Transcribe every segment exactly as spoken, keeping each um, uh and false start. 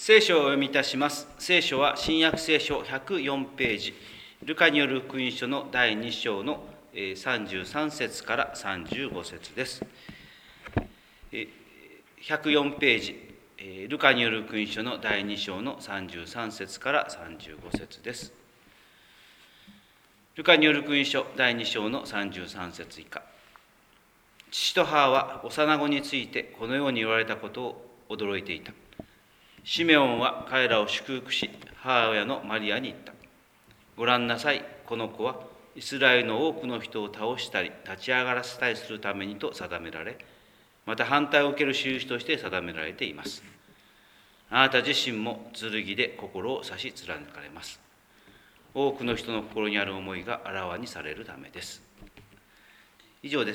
聖書をお読みいたします。聖書は新約聖書ひゃくよんページ、ルカによる福音書のだいに章のさんじゅうさん節からさんじゅうご節です。ひゃくよんページ、ルカによる福音書のだいに章のさんじゅうさん節からさんじゅうご節です。ルカによる福音書だいに章のさんじゅうさん節以下。父と母は幼子についてこのように言われたことを驚いていた。シメオンは彼らを祝福し、母親のマリアに言った。ご覧なさい、この子はイスラエルの多くの人を倒したり、立ち上がらせたりするためにと定められ、また反対を受ける印として定められています。あなた自身も剣で心を刺し貫かれます。多くの人の心にある思いがあらわにされるためです。以上です。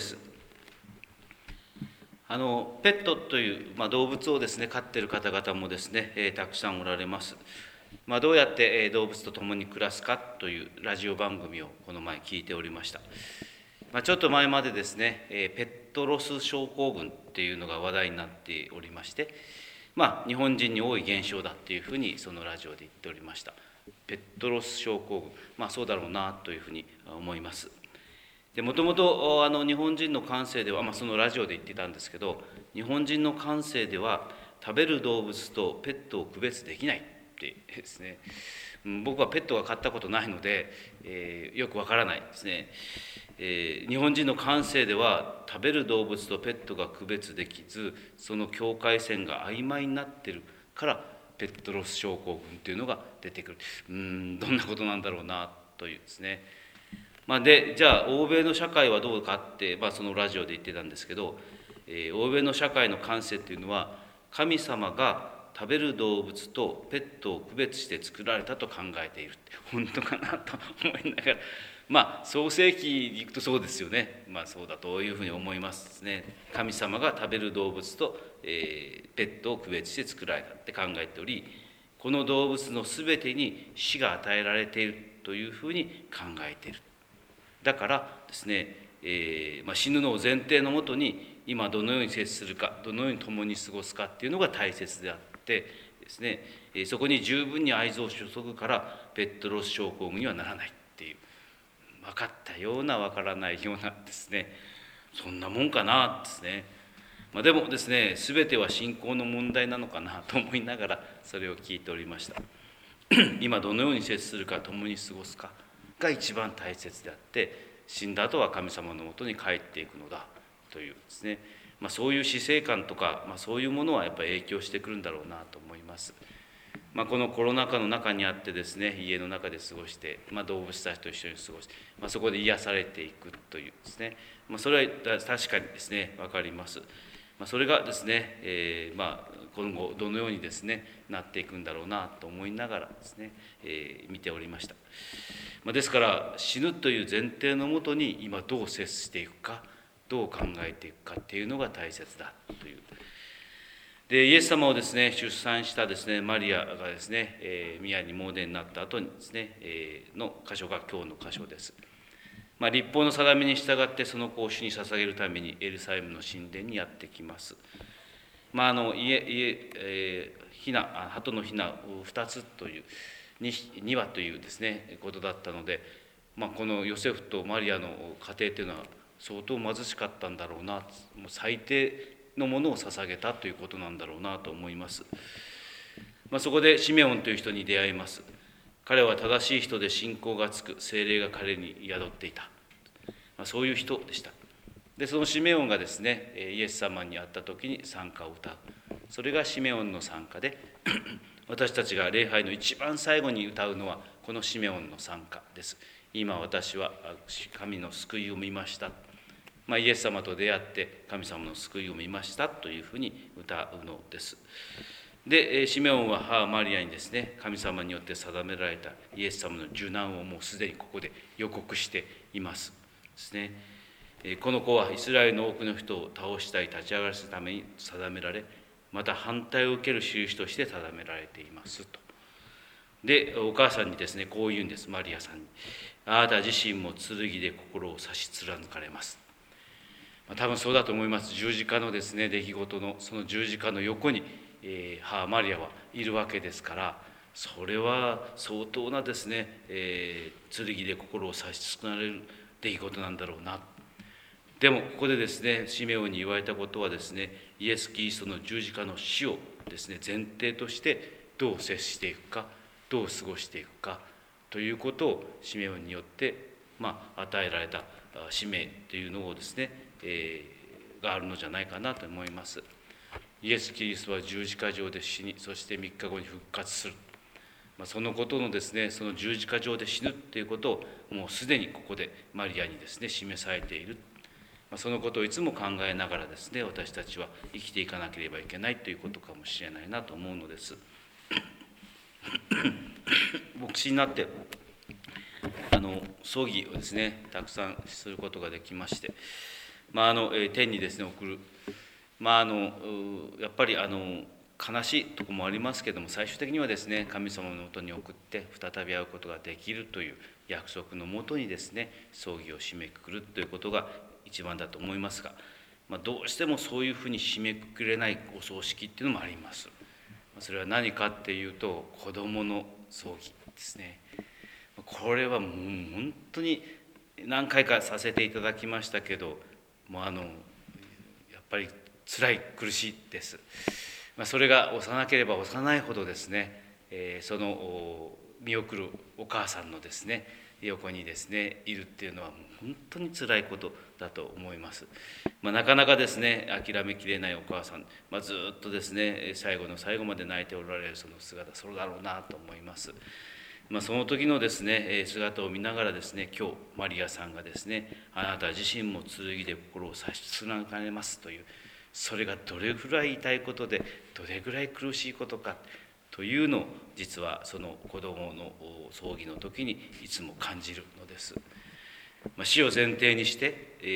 あのペットという、まあ、動物をですね飼っている方々もですね、えー、たくさんおられます。まあ、どうやって、えー、動物と共に暮らすかというラジオ番組をこの前聞いておりました。まあ、ちょっと前までですね、えー、ペットロス症候群っていうのが話題になっておりまして、まあ、日本人に多い現象だっていうふうにそのラジオで言っておりました。ペットロス症候群、まあそうだろうなというふうに思います。でもともとあの日本人の感性では、まあ、そのラジオで言ってたんですけど、日本人の感性では食べる動物とペットを区別できないってですね、僕はペットが飼ったことないので、えー、よくわからないですね、えー、日本人の感性では食べる動物とペットが区別できず、その境界線が曖昧になってるからペットロス症候群っていうのが出てくる。うーんどんなことなんだろうなというですね。まあ、でじゃあ欧米の社会はどうかって、まあ、そのラジオで言ってたんですけど、えー、欧米の社会の感性っていうのは神様が食べる動物とペットを区別して作られたと考えているって、本当かなと思いながら、まあ創世記に行くとそうですよね。まあそうだというふうに思いますね。神様が食べる動物と、えー、ペットを区別して作られたって考えており、この動物の全てに死が与えられているというふうに考えている。だからですね、えーまあ、死ぬのを前提のもとに今どのように接するか、どのように共に過ごすかっていうのが大切であってですね、えー、そこに十分に愛情を注ぐからペットロス症候群にはならないっていう、分かったような分からないようなですね、そんなもんかなですね。まあ、でもですね、全ては信仰の問題なのかなと思いながらそれを聞いておりました。今どのように接するか、共に過ごすかが一番大切であって、死んだ後は神様のもとに帰っていくのだというですね、まあ、そういう死生観とか、まあ、そういうものはやっぱり影響してくるんだろうなと思います。まあ、このコロナ禍の中にあってですね、家の中で過ごして、まあ、動物たちと一緒に過ごして、まあ、そこで癒されていくというですね、まあ、それは確かにですね分かります。まあ、それがですね、えー、まあ今後どのようにですねなっていくんだろうなと思いながらですね、えー、見ておりました。まあ、ですから死ぬという前提のもとに今どう接していくか、どう考えていくかっていうのが大切だという。でイエス様をですね出産したですねマリアがですね、えー、宮に詣でになった後にですね、えー、の箇所が今日の箇所です。まあ、律法の定めに従ってその子を主に捧げるためにエルサレムの神殿にやってきます。まあ、あの家家、えー、ひな鳩のひなふたつという 2, に羽というですねことだったので、まあ、このヨセフとマリアの家庭というのは相当貧しかったんだろうな、もう最低のものを捧げたということなんだろうなと思います。まあ、そこでシメオンという人に出会います。彼は正しい人で信仰がつく、聖霊が彼に宿っていた、まあ、そういう人でした。でそのシメオンがですねイエス様に会った時に賛歌を歌う、それがシメオンの賛歌で私たちが礼拝の一番最後に歌うのはこのシメオンの賛歌です。今私は神の救いを見ました、まあ、イエス様と出会って神様の救いを見ましたというふうに歌うのです。でシメオンは母マリアにですね神様によって定められたイエス様の受難をもうすでにここで予告していますですね。この子はイスラエルの多くの人を倒したり立ち上がらせるために定められ、また反対を受ける印として定められていますと。でお母さんにですねこう言うんです。マリアさんに、あなた自身も剣で心を刺し貫かれます。まあ、多分そうだと思います。十字架のですね出来事のその十字架の横にえー、母マリアはいるわけですから、それは相当なですね、えー、剣で心を刺しつられる出来事なんだろうな。でもここでですね、シメオンに言われたことはですね、イエス・キリストの十字架の死をですね、前提としてどう接していくか、どう過ごしていくかということをシメオンによって、まあ、与えられた使命というのをですね、えー、があるのじゃないかなと思います。イエス・キリストは十字架上で死に、そしてみっかごに復活する。まあ、そのことのですね、その十字架上で死ぬということをもうすでにここでマリアにですね、示されている。まあ、そのことをいつも考えながらですね、私たちは生きていかなければいけないということかもしれないなと思うのです。牧師になってあの葬儀をですね、たくさんすることができまして、まあ、あの天にですね送る、まあ、あのやっぱりあの悲しいところもありますけども、最終的にはですね、神様のもとに送って再び会うことができるという約束のもとにですね、葬儀を締めくくるということが一番だと思いますが、まあ、どうしてもそういうふうに締めくくれないお葬式っていうのもあります。それは何かっていうと、子どもの葬儀ですね。これはもう本当に何回かさせていただきましたけど、もうあのやっぱり辛い苦しいです。まあ、それが幼ければ幼いほどですね、えー、その見送るお母さんのですね横にですねいるっていうのはもう本当に辛いことだと思います。まあ、なかなかですね諦めきれないお母さん、まあ、ずっとですね最後の最後まで泣いておられるその姿、そうだろうなと思います。まあ、その時のですね姿を見ながらですね、今日マリアさんがですね、あなた自身も剣で心を刺し貫かれますという、それがどれぐらい痛いことでどれぐらい苦しいことかというのを、実はその子どもの葬儀の時にいつも感じるのです。まあ、死を前提にして、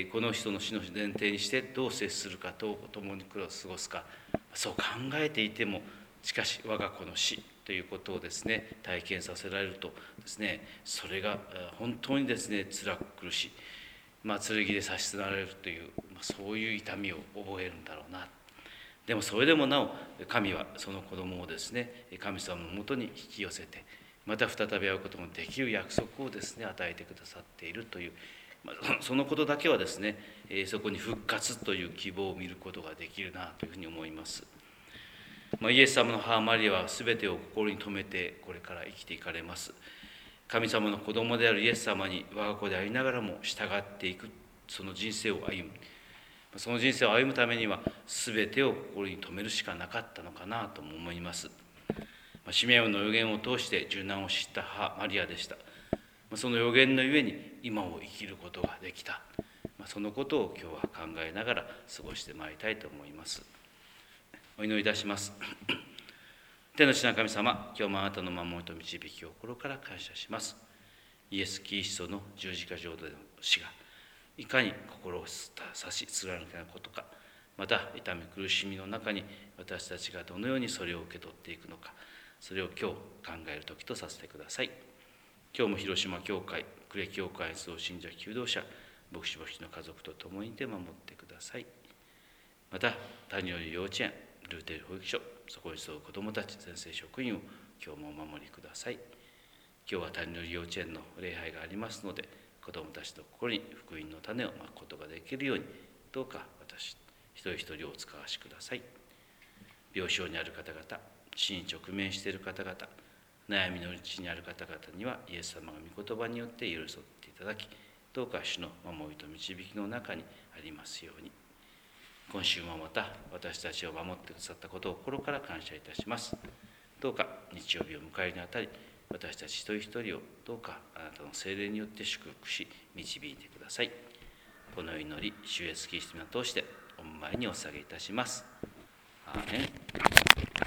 この人の死の前提にしてどう接するかと共に過ごすか、そう考えていても、しかし我が子の死ということをですね体験させられるとですね、それが本当にですね辛く苦しい、まあ、剣で刺しつられるという、まあ、そういう痛みを覚えるんだろうな。でもそれでもなお神はその子供をですね神様のもとに引き寄せて、また再び会うこともできる約束をですね与えてくださっているという、まあ、そのことだけはですねそこに復活という希望を見ることができるなというふうに思います。まあ、イエス様の母マリアは全てを心に留めてこれから生きていかれます。神様の子供であるイエス様に我が子でありながらも従っていく、その人生を歩む、その人生を歩むためには全てを心に留めるしかなかったのかなとも思います。シメオンの預言を通して受難を知った母マリアでした。その預言のゆえに今を生きることができた、そのことを今日は考えながら過ごしてまいりたいと思います。お祈りいたします。天の父なる神様、今日もあなたの守りと導きを心から感謝します。イエス・キリストの十字架上での死がいかに心を刺し貫けないことか、また痛み苦しみの中に私たちがどのようにそれを受け取っていくのか、それを今日考える時とさせてください。今日も広島教会、呉教会演奏信者求道者、牧師牧師の家族と共にで守ってください。また谷より幼稚園、ルーテル保育所、そこに住む子どもたち、先生職員を今日もお守りください。今日は谷より幼稚園の礼拝がありますので、子どもたちの心に福音の種をまくことができるように、どうか私一人一人をお使わしください。病床にある方々、死に直面している方々、悩みのうちにある方々にはイエス様が御言葉によって寄り添っていただき、どうか主の守りと導きの中にありますように。今週もまた私たちを守ってくださったことを心から感謝いたします。どうか日曜日を迎えるにあたり、私たち一人一人をどうかあなたの聖霊によって祝福し導いてください。この祈り、主イエスキリストを通してお前にお捧げいたします。アーメン。